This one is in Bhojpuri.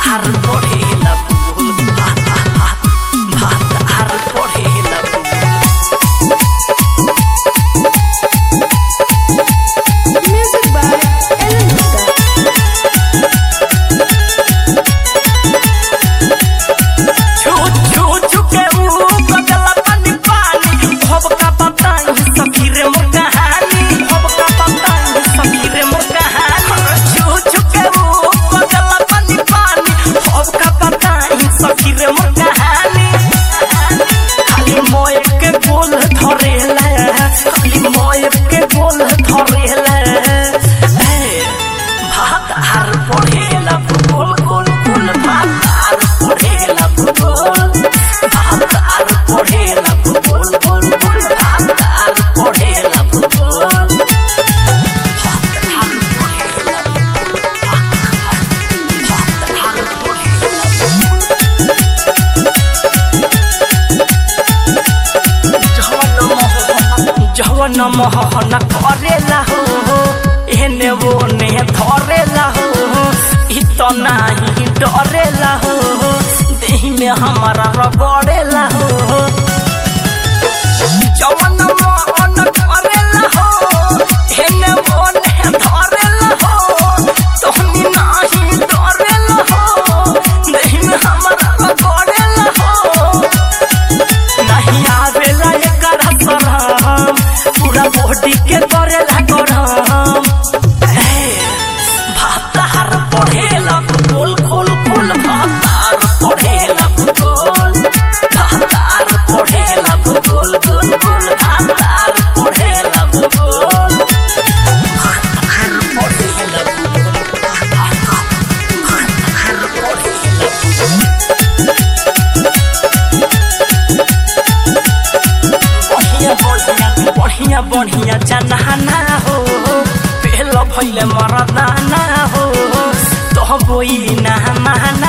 आर पढ़ेला भूगोल भात आर पढ़ेला Music by Elenica. छू के ऊ बगला पानी पानी भव का बताई सखी रे मोर कहानी भव का बताई सखी रे मोर कहानी छू के ऊ बगला पानी पानी भव का बताई सखी रे मोर कहानी खाली मोय के बोल धरेला खाली मोय के बोल धरेला भात आर पढ़ेला भूगोल गोल गोल भात आर पढ़ेला भूगोल भात आर पढ़ेला भूगोल गोल गोल भात आर पढ़ेला भूगोल भात आर पढ़ेला भात आर पढ़ेला जवन मोहन करेला हो एने ओने धरेला हो इ तो नाही डरेला हो देहि में हमारा रगड़ेला हो जवन मोहन करेला हो एने ओने धरेला हो तोहनी नाही डरेला हो देहि में हमारा रगड़ेला हो नहीं आवेला एकरा शरम पूरा बॉडी के करेला गरम भात आर पढ़ेला भूगोल खोल खोल भात आर पढ़ेला भूगोल भात आर पढ़ेला भूगोल गोल गोल भात आर पढ़ेला भूगोल भात आर पढ़ेला भूगोल भात आर पढ़ेला बढ़िया बढ़िया जनाना हो पहला भैले मरदाना हो तो बोई ना माना